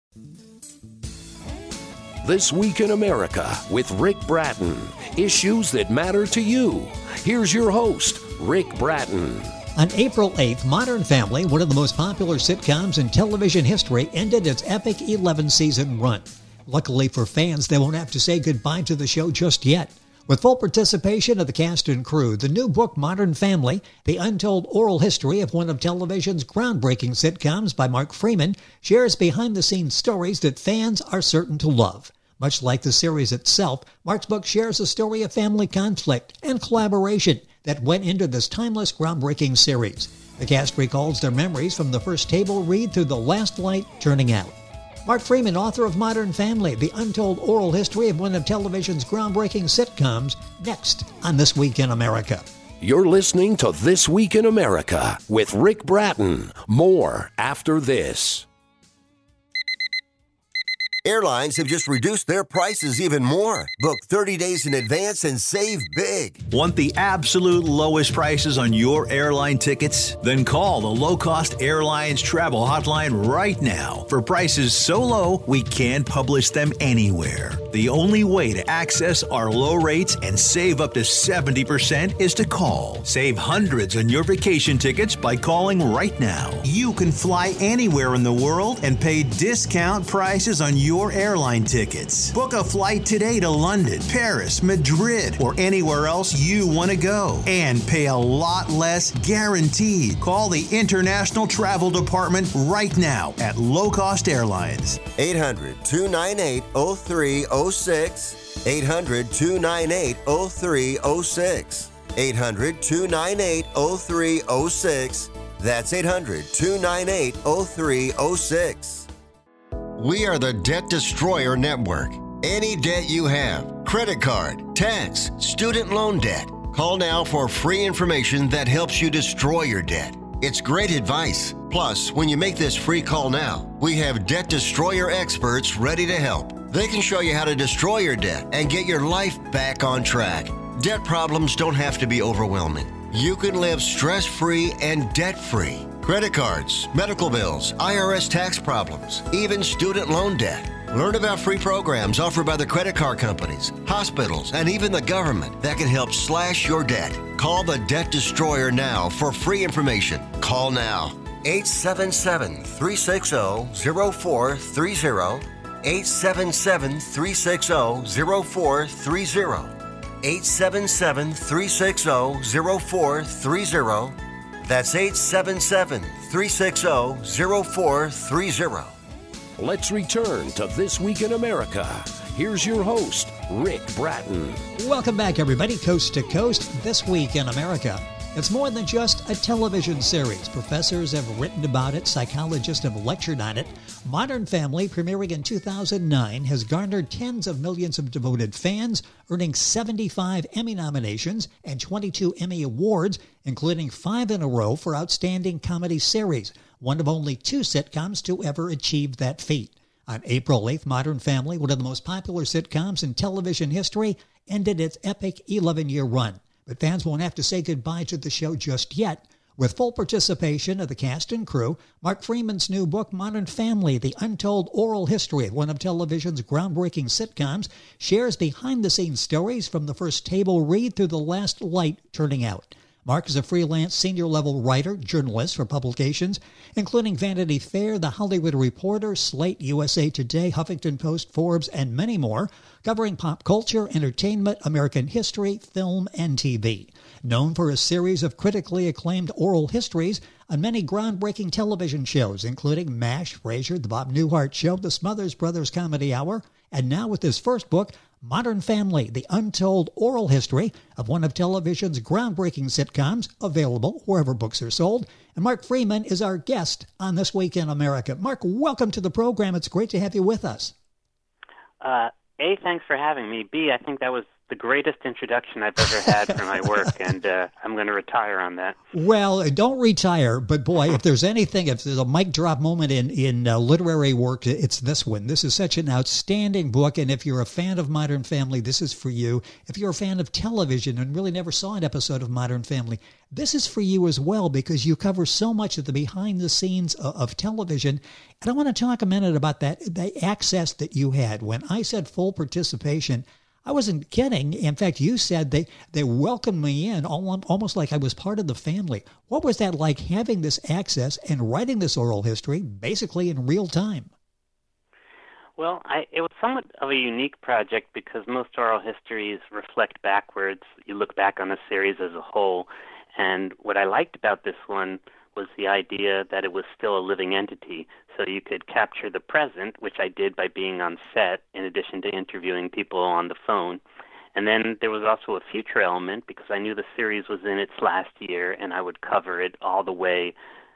This Week in America with Rick Bratton. Issues that matter to you. Here's your host, Rick Bratton. On April 8th, Modern Family, one of the most popular sitcoms in television history, ended its epic 11-season run. Luckily for fans, they won't have to say goodbye to the show just yet. With full participation of the cast and crew, the new book, Modern Family, The Untold Oral History of One of Television's Groundbreaking Sitcoms by Mark Freeman, shares behind-the-scenes stories that fans are certain to love. Much like the series itself, Mark's book shares a story of family conflict and collaboration that went into this timeless, groundbreaking series. The cast recalls their memories from the first table read through the last light turning out. Mark Freeman, author of Modern Family, The Untold Oral History of One of Television's Groundbreaking Sitcoms, next on This Week in America. You're listening to This Week in America with Rick Bratton. More after this. Airlines have just reduced their prices even more. Book 30 days in advance and save big. Want the absolute lowest prices on your airline tickets? Then call the Low Cost Airlines Travel Hotline right now for prices so low we can't publish them anywhere. The only way to access our low rates and save up to 70% is to call. Save hundreds on your vacation tickets by calling right now. You can fly anywhere in the world and pay discount prices on your airline tickets. Book a flight today to London, Paris, Madrid, or anywhere else you want to go and pay a lot less guaranteed. Call the International Travel Department right now at Low Cost Airlines. 800-298-0306. 800-298-0306. 800-298-0306. That's 800-298-0306. We are the Debt Destroyer Network. Any debt you have, credit card, tax, student loan debt, call now for free information that helps you destroy your debt. It's great advice. Plus, when you make this free call now, we have Debt Destroyer experts ready to help. They can show you how to destroy your debt and get your life back on track. Debt problems don't have to be overwhelming. You can live stress-free and debt-free. Credit cards, medical bills, IRS tax problems, even student loan debt. Learn about free programs offered by the credit card companies, hospitals, and even the government that can help slash your debt. Call the Debt Destroyer now for free information. Call now. 877-360-0430. 877-360-0430. 877-360-0430. That's 877-360-0430. Let's return to This Week in America. Here's your host, Rick Bratton. Welcome back, everybody, coast to coast. This Week in America. It's more than just a television series. Professors have written about it. Psychologists have lectured on it. Modern Family, premiering in 2009, has garnered tens of millions of devoted fans, earning 75 Emmy nominations and 22 Emmy Awards, including 5 in a row for Outstanding Comedy Series, one of only 2 sitcoms to ever achieve that feat. On April 8th, Modern Family, one of the most popular sitcoms in television history, ended its epic 11-year run. But fans won't have to say goodbye to the show just yet. With full participation of the cast and crew, Mark Freeman's new book, Modern Family, The Untold Oral History of One of Television's Groundbreaking Sitcoms, shares behind-the-scenes stories from the first table read through the last light turning out. Mark is a freelance senior-level writer, journalist for publications, including Vanity Fair, The Hollywood Reporter, Slate, USA Today, Huffington Post, Forbes, and many more, covering pop culture, entertainment, American history, film, and TV. Known for a series of critically acclaimed oral histories on many groundbreaking television shows, including MASH, Frasier, The Bob Newhart Show, The Smothers Brothers Comedy Hour, and now with his first book, Modern Family, The Untold Oral History of One of Television's Groundbreaking Sitcoms, available wherever books are sold. And Mark Freeman is our guest on This Week in America. Mark, welcome to the program. It's great to have you with us. A, thanks for having me. B, I think that was the greatest introduction I've ever had for my work, and I'm going to retire on that. Well, don't retire, but boy, if there's anything, if there's a mic drop moment in literary work, it's this one. This is such an outstanding book, and if you're a fan of Modern Family, this is for you. If you're a fan of television and really never saw an episode of Modern Family, this is for you as well, because you cover so much of the behind the scenes of television. And I want to talk a minute about that, the access that you had. When I said full participation, I wasn't kidding. In fact, you said they welcomed me in almost like I was part of the family. What was that like, having this access and writing this oral history basically in real time? Well, it was somewhat of a unique project because most oral histories reflect backwards. You look back on the series as a whole. And what I liked about this one was the idea that it was still a living entity. So you could capture the present, which I did by being on set, in addition to interviewing people on the phone. And then there was also a future element because I knew the series was in its last year, and I would cover it all the way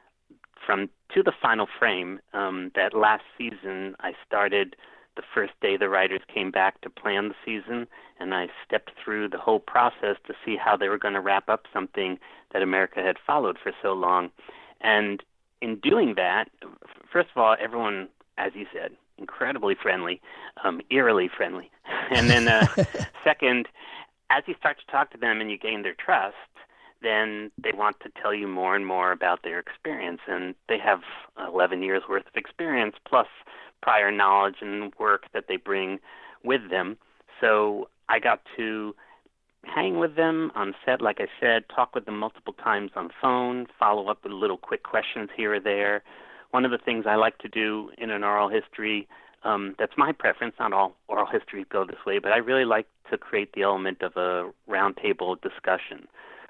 to the final frame. That last season, I started the first day the writers came back to plan the season, and I stepped through the whole process to see how they were going to wrap up something that America had followed for so long. And in doing that, first of all, everyone, as you said, incredibly friendly, eerily friendly. And then second, as you start to talk to them and you gain their trust, then they want to tell you more and more about their experience. And they have 11 years worth of experience plus prior knowledge and work that they bring with them. So I got to hang with them on set, like I said, talk with them multiple times on phone, follow up with little quick questions here or there. One of the things I like to do in an oral history, that's my preference, not all oral histories go this way, but I really like to create the element of a roundtable discussion.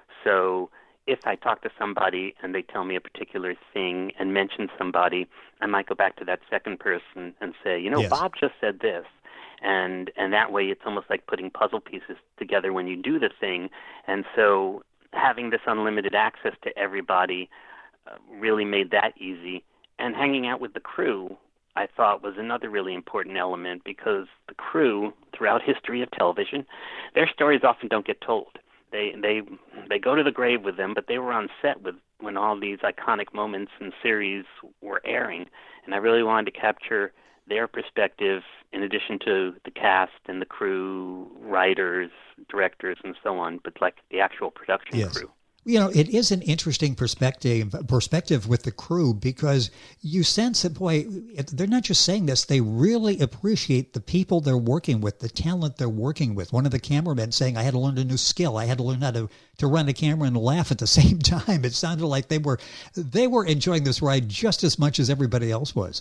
So if I talk to somebody and they tell me a particular thing and mention somebody, I might go back to that second person and say, Yes. Bob just said this. And that way it's almost like putting puzzle pieces together when you do the thing. And so having this unlimited access to everybody really made that easy. And hanging out with the crew, I thought, was another really important element because the crew, throughout history of television, their stories often don't get told. They go to the grave with them, but they were on set when all these iconic moments in series were airing. And I really wanted to capture their perspective in addition to the cast and the crew, writers, directors, and so on, but like the actual production crew. It is an interesting perspective with the crew because you sense that, boy, they're not just saying this, they really appreciate the people they're working with, the talent they're working with. One of the cameramen saying, I had to learn a new skill. I had to learn how to run the camera and laugh at the same time. It sounded like they were enjoying this ride just as much as everybody else was.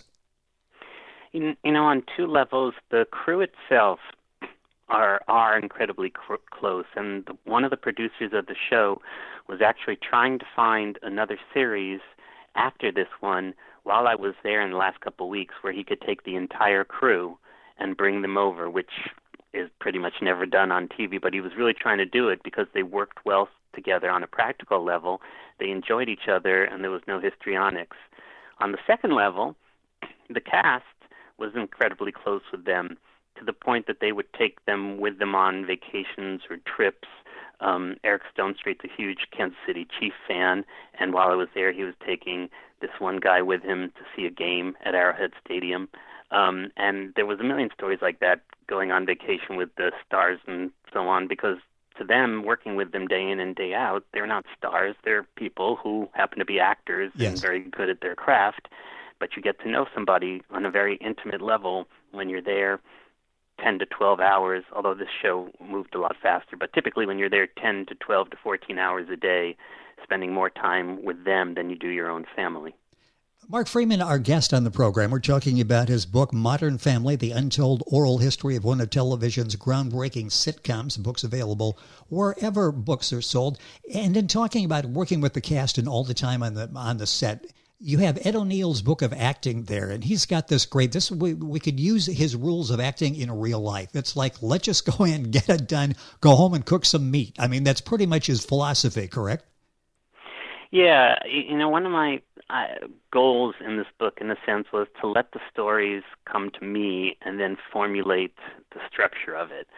On two levels, the crew itself are incredibly close, and one of the producers of the show was actually trying to find another series after this one while I was there in the last couple of weeks where he could take the entire crew and bring them over, which is pretty much never done on TV, but he was really trying to do it because they worked well together on a practical level. They enjoyed each other, and there was no histrionics. On the second level, the cast was incredibly close with them, to the point that they would take them with them on vacations or trips. Eric Stonestreet's a huge Kansas City Chiefs fan, and while I was there, he was taking this one guy with him to see a game at Arrowhead Stadium. And there was a million stories like that going on vacation with the stars and so on, because to them, working with them day in and day out, they're not stars. They're people who happen to be actors and very good at their craft. But you get to know somebody on a very intimate level when you're there 10 to 12 hours, although this show moved a lot faster. But typically when you're there 10 to 12 to 14 hours a day, spending more time with them than you do your own family. Mark Freeman, our guest on the program, we're talking about his book, Modern Family, The Untold Oral History of One of Television's Groundbreaking Sitcoms. Books available wherever books are sold. And in talking about working with the cast and all the time on the set, you have Ed O'Neill's book of acting there, and he's got this great, we could use his rules of acting in real life. It's like, let's just go in, get it done, go home and cook some meat. I mean, that's pretty much his philosophy, correct? Yeah, one of my goals in this book, in a sense, was to let the stories come to me and then formulate the structure of it.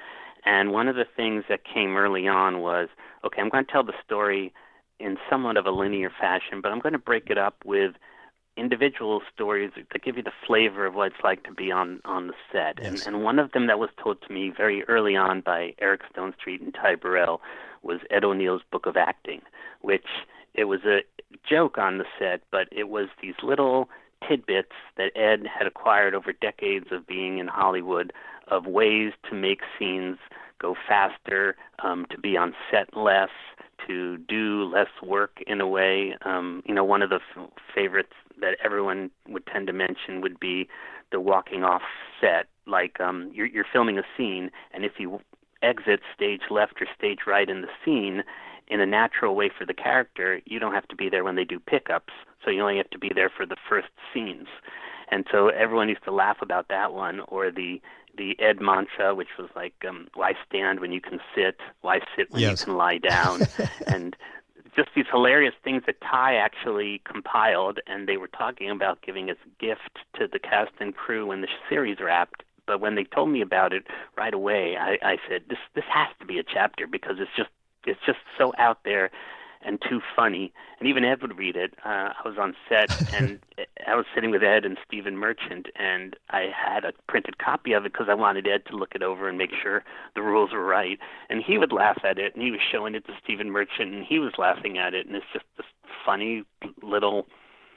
And one of the things that came early on was, okay, I'm going to tell the story in somewhat of a linear fashion, but I'm going to break it up with individual stories that give you the flavor of what it's like to be on the set. Yes. And one of them that was told to me very early on by Eric Stonestreet and Ty Burrell was Ed O'Neill's Book of Acting, which it was a joke on the set, but it was these little tidbits that Ed had acquired over decades of being in Hollywood of ways to make scenes go faster, to be on set less, to do less work in a way. One of the favorites that everyone would tend to mention would be the walking off set. Like you're filming a scene, and if you exit stage left or stage right in the scene in a natural way for the character, you don't have to be there when they do pickups. So you only have to be there for the first scenes. And so everyone used to laugh about that one, or the Ed mantra, which was like, why stand when you can sit? Why sit when Yes. you can lie down? And just these hilarious things that Ty actually compiled, and they were talking about giving as a gift to the cast and crew when the series wrapped. But when they told me about it right away, I said, this has to be a chapter, because it's just so out there and too funny. And even Ed would read it. I was on set, and I was sitting with Ed and Stephen Merchant, and I had a printed copy of it because I wanted Ed to look it over and make sure the rules were right. And he would laugh at it, and he was showing it to Stephen Merchant, and he was laughing at it. And it's just this funny little,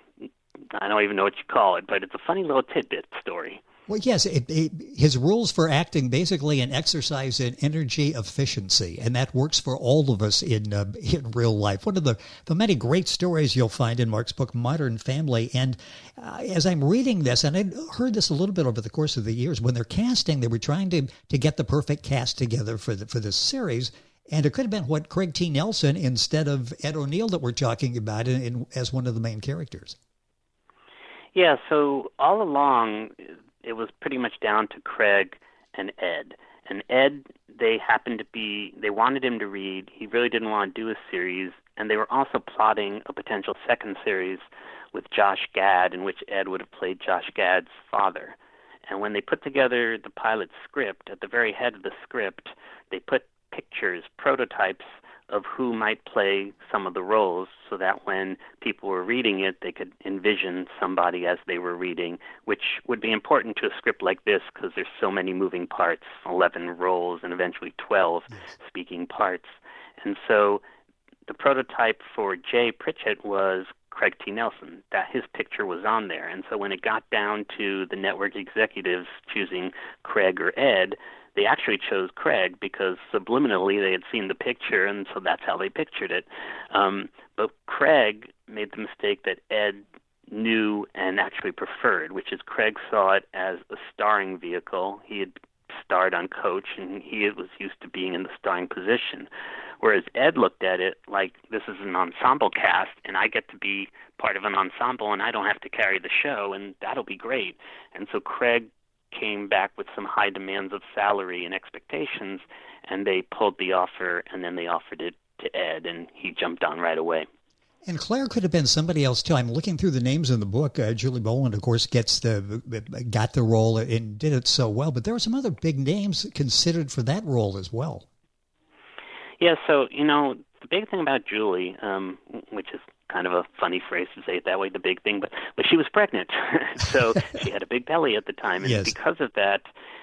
I don't even know what you call it, but it's a funny little tidbit story. Well, yes, his rules for acting, basically an exercise in energy efficiency, and that works for all of us in real life. One of the many great stories you'll find in Mark's book, Modern Family. And as I'm reading this, and I heard this a little bit over the course of the years, when they're casting, they were trying to get the perfect cast together for this series. And it could have been what Craig T. Nelson instead of Ed O'Neill that we're talking about as one of the main characters. Yeah, so all along, it was pretty much down to Craig and Ed. And Ed, they wanted him to read. He really didn't want to do a series. And they were also plotting a potential second series with Josh Gad, in which Ed would have played Josh Gad's father. And when they put together the pilot script, at the very head of the script, they put pictures, prototypes of who might play some of the roles, so that when people were reading it, they could envision somebody as they were reading, which would be important to a script like this because there's so many moving parts, 11 roles and eventually 12 speaking parts. And so the prototype for Jay Pritchett was Craig T. Nelson, that his picture was on there. And so when it got down to the network executives choosing Craig or Ed, they actually chose Craig because subliminally they had seen the picture, and so that's how they pictured it. But Craig made the mistake that Ed knew and actually preferred, which is Craig saw it as a starring vehicle. He had starred on Coach, and he was used to being in the starring position. Whereas Ed looked at it like, this is an ensemble cast, and I get to be part of an ensemble, and I don't have to carry the show, and that'll be great. And so Craig came back with some high demands of salary and expectations, and they pulled the offer, and then they offered it to Ed, and he jumped on right away. And Claire could have been somebody else too. I'm looking through the names in the book. Julie Boland, of course, got the role and did it so well. But there were some other big names considered for that role as well. Yeah, so, the big thing about Julie, which is kind of a funny phrase to say it that way, the big thing, but she was pregnant. So she had a big belly at the time. And because of that,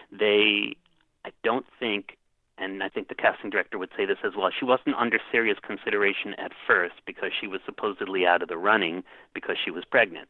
I don't think, and I think the casting director would say this as well, she wasn't under serious consideration at first because she was supposedly out of the running because she was pregnant.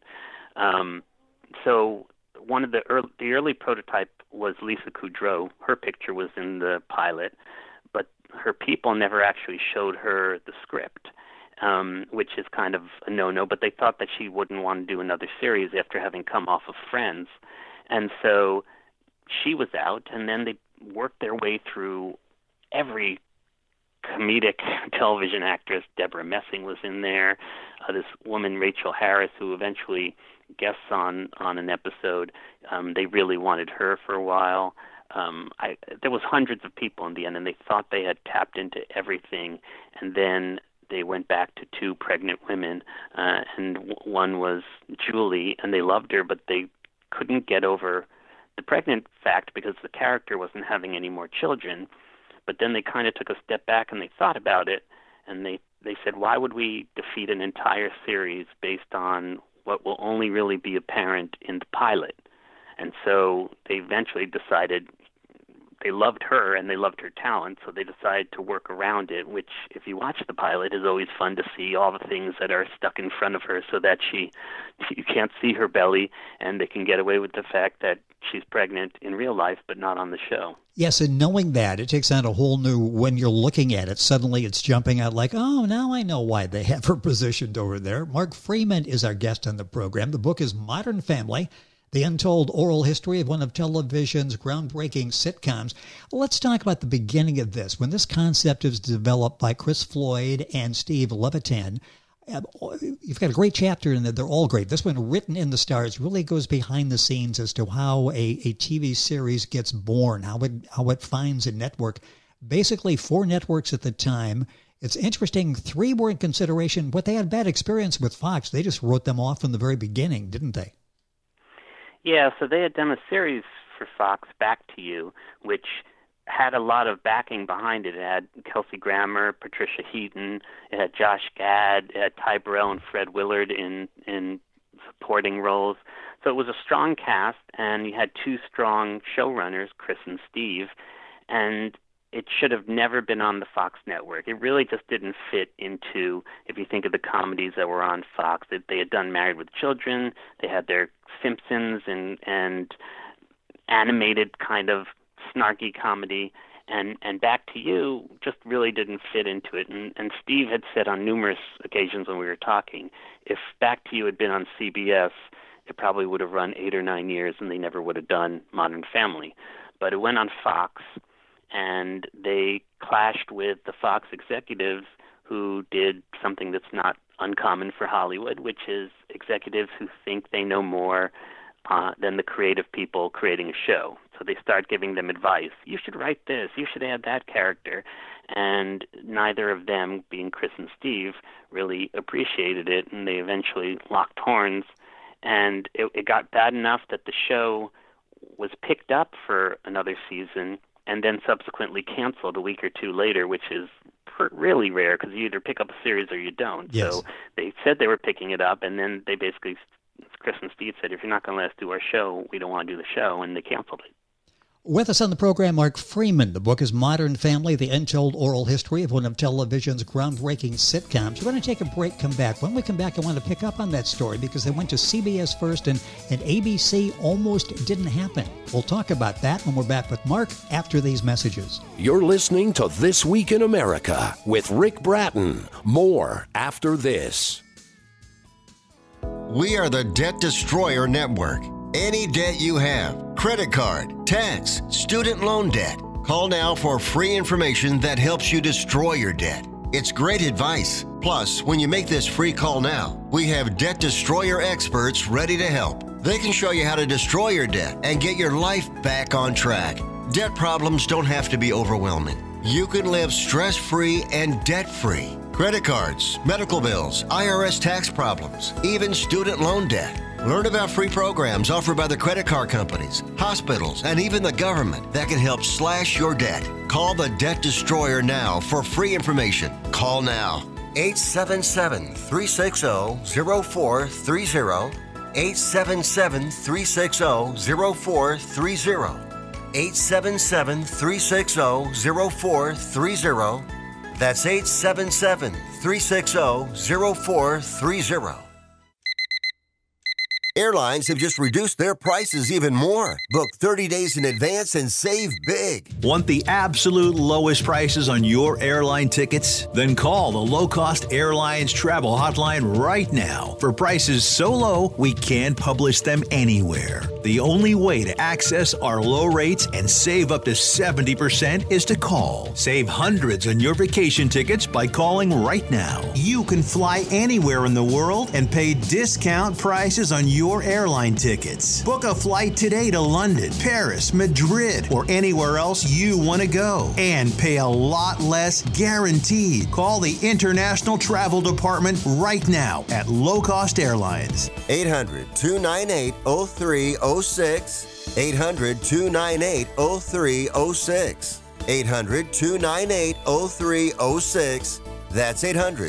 So one of the early prototype was Lisa Kudrow. Her picture was in the pilot, but her people never actually showed her the script, which is kind of a no-no, but they thought that she wouldn't want to do another series after having come off of Friends. And so she was out, and then they worked their way through every comedic television actress. Deborah Messing was in there. This woman, Rachel Harris, who eventually guests on an episode. They really wanted her for a while. There was hundreds of people in the end, and they thought they had tapped into everything. And then they went back to two pregnant women, and one was Julie, and they loved her, but they couldn't get over the pregnant fact because the character wasn't having any more children. But then they kind of took a step back and they thought about it, and they said, why would we defeat an entire series based on what will only really be apparent in the pilot? And so they eventually decided they loved her and they loved her talent, so they decided to work around it, which, if you watch the pilot, is always fun to see all the things that are stuck in front of her so that you can't see her belly, and they can get away with the fact that she's pregnant in real life but not on the show. Yes, and knowing that, it takes on a whole new, when you're looking at it, suddenly it's jumping out like, oh, now I know why they have her positioned over there. Mark Freeman is our guest on the program. The book is Modern Family, The Untold Oral History of One of Television's Groundbreaking Sitcoms. Let's talk about the beginning of this. When this concept is developed by Chris Floyd and Steve Levitan, you've got a great chapter in there. They're all great. This one, Written in the Stars, really goes behind the scenes as to how a TV series gets born, how it finds a network. Basically, 4 networks at the time. It's interesting, 3 were in consideration, but they had bad experience with Fox. They just wrote them off from the very beginning, didn't they? Yeah, so they had done a series for Fox, Back to You, which had a lot of backing behind it. It had Kelsey Grammer, Patricia Heaton, it had Josh Gad, it had Ty Burrell and Fred Willard in supporting roles. So it was a strong cast, and you had 2 strong showrunners, Chris and Steve, and it should have never been on the Fox network. It really just didn't fit into, if you think of the comedies that were on Fox. They had done Married with Children, they had their Simpsons and animated kind of snarky comedy, and Back to You just really didn't fit into it. And Steve had said on numerous occasions when we were talking, if Back to You had been on CBS, it probably would have run 8 or 9 years and they never would have done Modern Family. But it went on Fox, and they clashed with the Fox executives who did something that's not uncommon for Hollywood, which is executives who think they know more than the creative people creating a show. So they start giving them advice. You should write this. You should add that character. And neither of them, being Chris and Steve, really appreciated it, and they eventually locked horns. And it got bad enough that the show was picked up for another season and then subsequently canceled a week or 2 later, which is really rare because you either pick up a series or you don't. Yes. So they said they were picking it up, and then they basically, Chris and Steve said, if you're not going to let us do our show, we don't want to do the show, and they canceled it. With us on the program, Mark Freeman. The book is Modern Family, The Untold Oral History of One of Television's Groundbreaking Sitcoms. We're going to take a break, come back. When we come back, I want to pick up on that story because they went to CBS first and ABC almost didn't happen. We'll talk about that when we're back with Mark after these messages. You're listening to This Week in America with Rick Bratton. More after this. We are the Debt Destroyer Network. Any debt you have, credit card, tax, student loan debt, call now for free information that helps you destroy your debt. It's great advice. Plus, when you make this free call now, we have Debt Destroyer experts ready to help. They can show you how to destroy your debt and get your life back on track. Debt problems don't have to be overwhelming. You can live stress-free and debt-free. Credit cards, medical bills, IRS tax problems, even student loan debt. Learn about free programs offered by the credit card companies, hospitals, and even the government that can help slash your debt. Call the Debt Destroyer now for free information. Call now. 877-360-0430. 877-360-0430. 877-360-0430. That's 877-360-0430. Airlines have just reduced their prices even more. Book 30 days in advance and save big. Want the absolute lowest prices on your airline tickets? Then call the Low Cost Airlines Travel Hotline right now for prices so low we can't publish them anywhere. The only way to access our low rates and save up to 70% is to call. Save hundreds on your vacation tickets by calling right now. You can fly anywhere in the world and pay discount prices on your airline tickets. Book a flight today to London, Paris, Madrid, or anywhere else you want to go and pay a lot less guaranteed. Call the International Travel Department right now at Low Cost Airlines. 800-298-0306. 800-298-0306. 800-298-0306. That's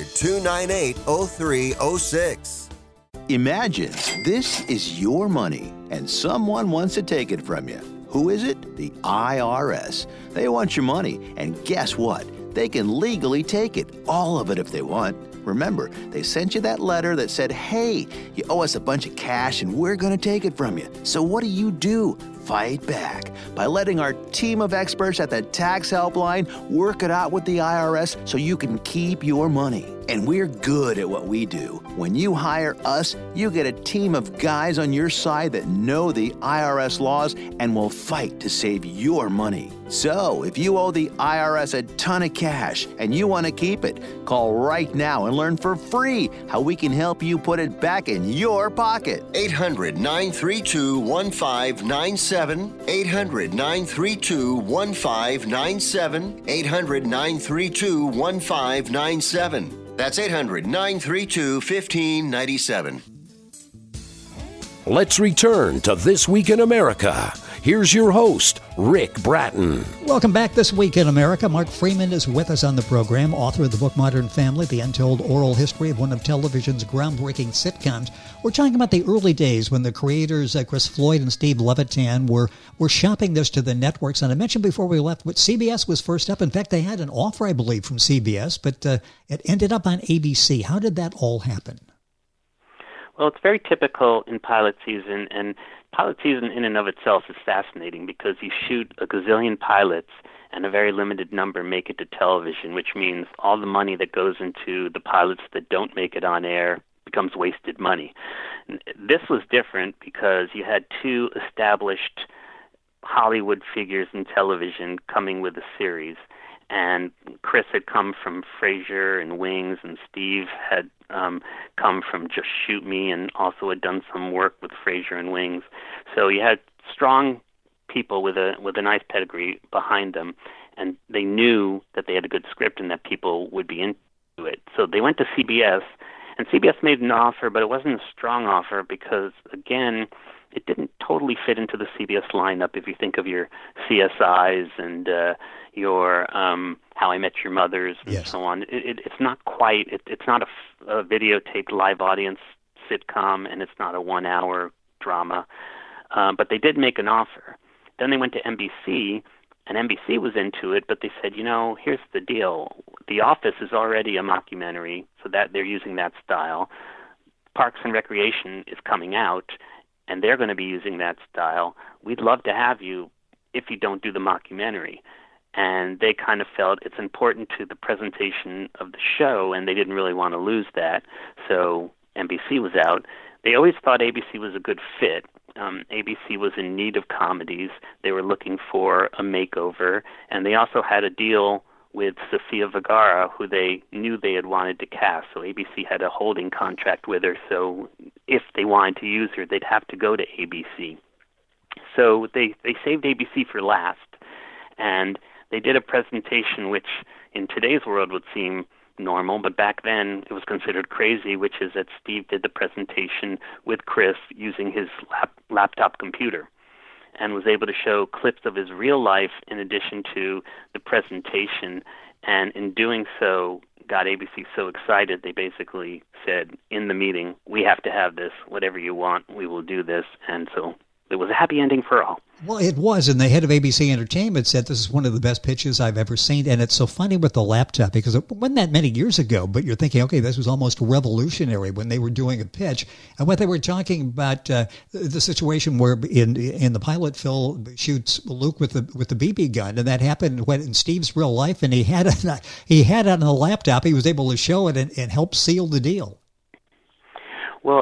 800-298-0306. Imagine this is your money and someone wants to take it from you. Who is it? The IRS. They want your money, and guess what? They can legally take it, all of it if they want. Remember, they sent you that letter that said, hey, you owe us a bunch of cash and we're going to take it from you. So what do? Fight back by letting our team of experts at the Tax Helpline work it out with the IRS so you can keep your money. And we're good at what we do. When you hire us, you get a team of guys on your side that know the IRS laws and will fight to save your money. So, if you owe the IRS a ton of cash and you want to keep it, call right now and learn for free how we can help you put it back in your pocket. 800-932-1597. 800-932-1597. 800-932-1597. That's 800-932-1597. Let's return to This Week in America. Here's your host, Rick Bratton. Welcome back. This Week in America. Mark Freeman is with us on the program, author of the book Modern Family, the untold oral history of one of television's groundbreaking sitcoms. We're talking about the early days when the creators, Chris Floyd and Steve Levitan, were shopping this to the networks. And I mentioned before we left, CBS was first up. In fact, they had an offer, I believe, from CBS, but it ended up on ABC. How did that all happen? Well, it's very typical in pilot season, and pilot season in and of itself is fascinating because you shoot a gazillion pilots and a very limited number make it to television, which means all the money that goes into the pilots that don't make it on air becomes wasted money. This was different because you had two established Hollywood figures in television coming with a series. And Chris had come from Frasier and Wings, and Steve had come from Just Shoot Me and also had done some work with Frasier and Wings. So you had strong people with a nice pedigree behind them, and they knew that they had a good script and that people would be into it. So they went to CBS, and CBS made an offer, but it wasn't a strong offer because, again, it didn't totally fit into the CBS lineup if you think of your CSIs and your How I Met Your Mothers and Yes. so on. It's not quite, it's not a videotaped live audience sitcom, and it's not a 1-hour drama. But they did make an offer. Then they went to NBC, and NBC was into it, but they said, here's the deal. The Office is already a mockumentary, so that they're using that style. Parks and Recreation is coming out, and they're going to be using that style. We'd love to have you if you don't do the mockumentary. And they kind of felt it's important to the presentation of the show, and they didn't really want to lose that. So NBC was out. They always thought ABC was a good fit. ABC was in need of comedies. They were looking for a makeover, and they also had a deal with Sofia Vergara, who they knew they had wanted to cast. So ABC had a holding contract with her, so if they wanted to use her, they'd have to go to ABC. So they saved ABC for last, and they did a presentation which in today's world would seem normal, but back then it was considered crazy, which is that Steve did the presentation with Chris using his laptop computer and was able to show clips of his real life in addition to the presentation, and in doing so got ABC so excited they basically said in the meeting, we have to have this, whatever you want, we will do this, and so it was a happy ending for all. Well, it was, and the head of ABC Entertainment said this is one of the best pitches I've ever seen, and it's so funny with the laptop because it wasn't that many years ago, but you're thinking, okay, this was almost revolutionary when they were doing a pitch, and what they were talking about the situation where in the pilot, Phil shoots Luke with the BB gun, and that happened in Steve's real life, and he had it on the laptop. He was able to show it and help seal the deal. Well,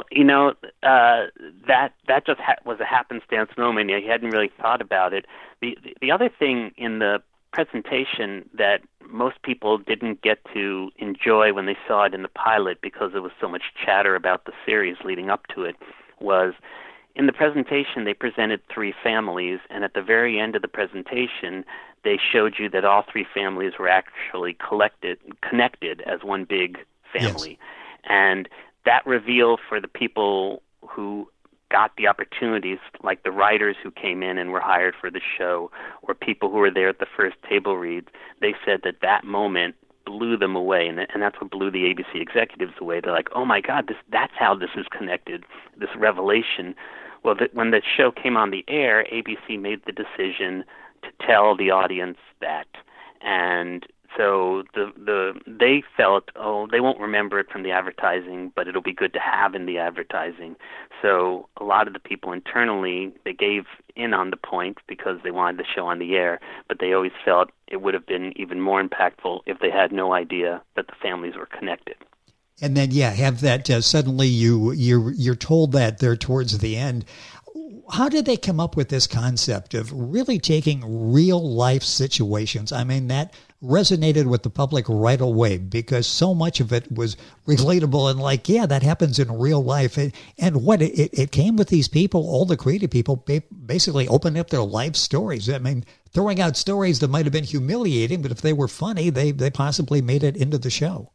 that just was a happenstance moment. He hadn't really thought about it. The other thing in the presentation that most people didn't get to enjoy when they saw it in the pilot because there was so much chatter about the series leading up to it was in the presentation they presented three families, and at the very end of the presentation they showed you that all three families were actually connected as one big family. Yes. And that reveal for the people who got the opportunities, like the writers who came in and were hired for the show, or people who were there at the first table reads, they said that moment blew them away, and that's what blew the ABC executives away. They're like, oh my God, that's how this is connected, this revelation. Well, when the show came on the air, ABC made the decision to tell the audience that, and so they felt, they won't remember it from the advertising, but it'll be good to have in the advertising. So a lot of the people internally, they gave in on the point because they wanted the show on the air, but they always felt it would have been even more impactful if they had no idea that the families were connected. And then, have that suddenly you're told that there towards the end. How did they come up with this concept of really taking real life situations? I mean, that resonated with the public right away because so much of it was relatable and that happens in real life. And what it came with these people, all the creative people, basically opened up their life stories. I mean, throwing out stories that might have been humiliating, but if they were funny, they possibly made it into the show.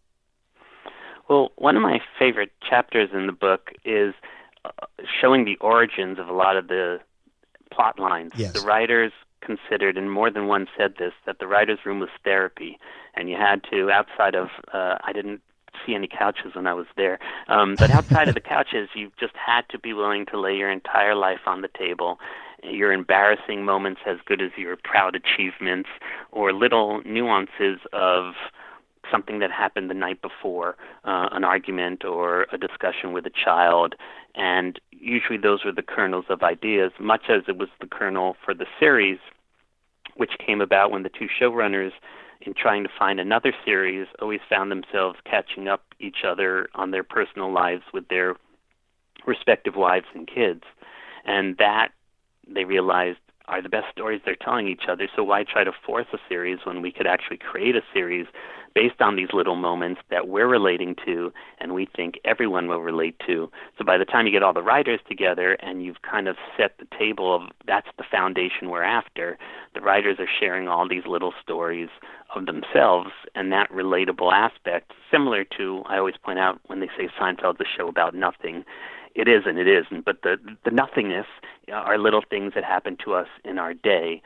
Well, one of my favorite chapters in the book is showing the origins of a lot of the plot lines. Yes. The writers considered, and more than one said this, that the writer's room was therapy, and you had to, outside of, I didn't see any couches when I was there, but outside of the couches, you just had to be willing to lay your entire life on the table, your embarrassing moments as good as your proud achievements, or little nuances of something that happened the night before, an argument or a discussion with a child. And usually those were the kernels of ideas, much as it was the kernel for the series, which came about when the two showrunners, in trying to find another series, always found themselves catching up each other on their personal lives with their respective wives and kids. And that, they realized, are the best stories they're telling each other, so why try to force a series when we could actually create a series based on these little moments that we're relating to and we think everyone will relate to. So by the time you get all the writers together and you've kind of set the table of that's the foundation we're after, the writers are sharing all these little stories of themselves, and that relatable aspect, similar to, I always point out when they say Seinfeld's a show about nothing, it is and it isn't, but the nothingness are little things that happen to us in our day.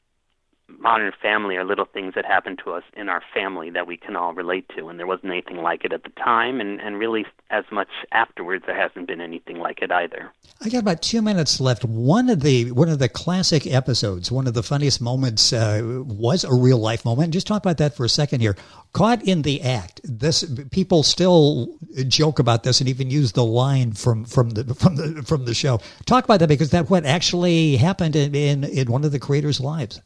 Modern Family are little things that happen to us in our family that we can all relate to, and there wasn't anything like it at the time, and really as much afterwards there hasn't been anything like it either. I got about 2 minutes left. One of the classic episodes, one of the funniest moments was a real life moment. Just talk about that for a second here. Caught in the Act. This people still joke about this and even use the line from the show. Talk about that because that's what actually happened in one of the creators' lives.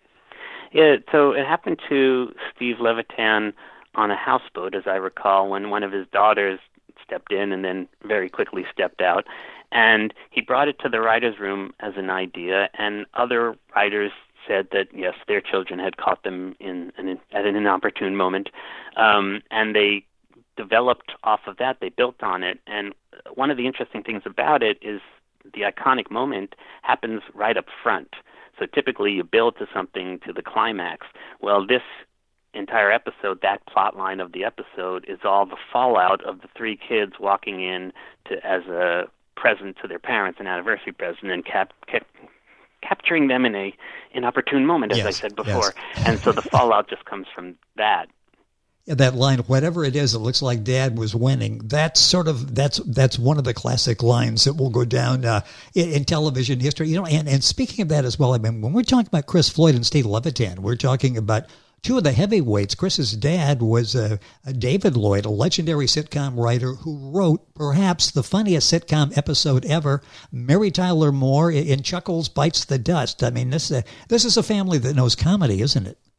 Yeah, so it happened to Steve Levitan on a houseboat, as I recall, when one of his daughters stepped in and then very quickly stepped out. And he brought it to the writer's room as an idea, and other writers said that, yes, their children had caught them at an inopportune moment. And they developed off of that. They built on it. And one of the interesting things about it is the iconic moment happens right up front. So typically you build to something to the climax. Well, this entire episode, that plot line of the episode, is all the fallout of the three kids walking in as a present to their parents, an anniversary present, and capturing them in an inopportune moment, as I said before. Yes. And so the fallout just comes from that. That line, whatever it is, it looks like Dad was winning. That's one of the classic lines that will go down in television history. You know, and speaking of that as well, I mean, when we're talking about Chris Floyd and Steve Levitan, we're talking about two of the heavyweights. Chris's dad was David Lloyd, a legendary sitcom writer who wrote perhaps the funniest sitcom episode ever, Mary Tyler Moore in Chuckles Bites the Dust. I mean, this is a family that knows comedy, isn't it?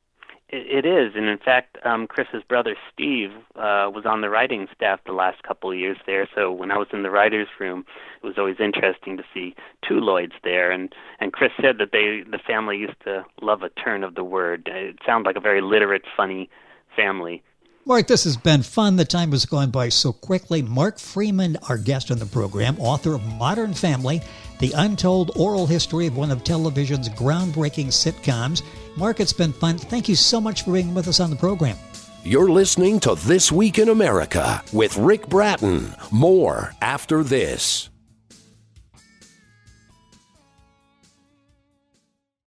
It is, and in fact, Chris's brother Steve was on the writing staff the last couple of years there, so when I was in the writer's room, it was always interesting to see two Lloyds there, and Chris said that the family used to love a turn of the word. It sounded like a very literate, funny family. Mark, this has been fun. The time has gone by so quickly. Mark Freeman, our guest on the program, author of Modern Family, the untold oral history of one of television's groundbreaking sitcoms. Mark, it's been fun. Thank you so much for being with us on the program. You're listening to This Week in America with Rick Bratton. More after this.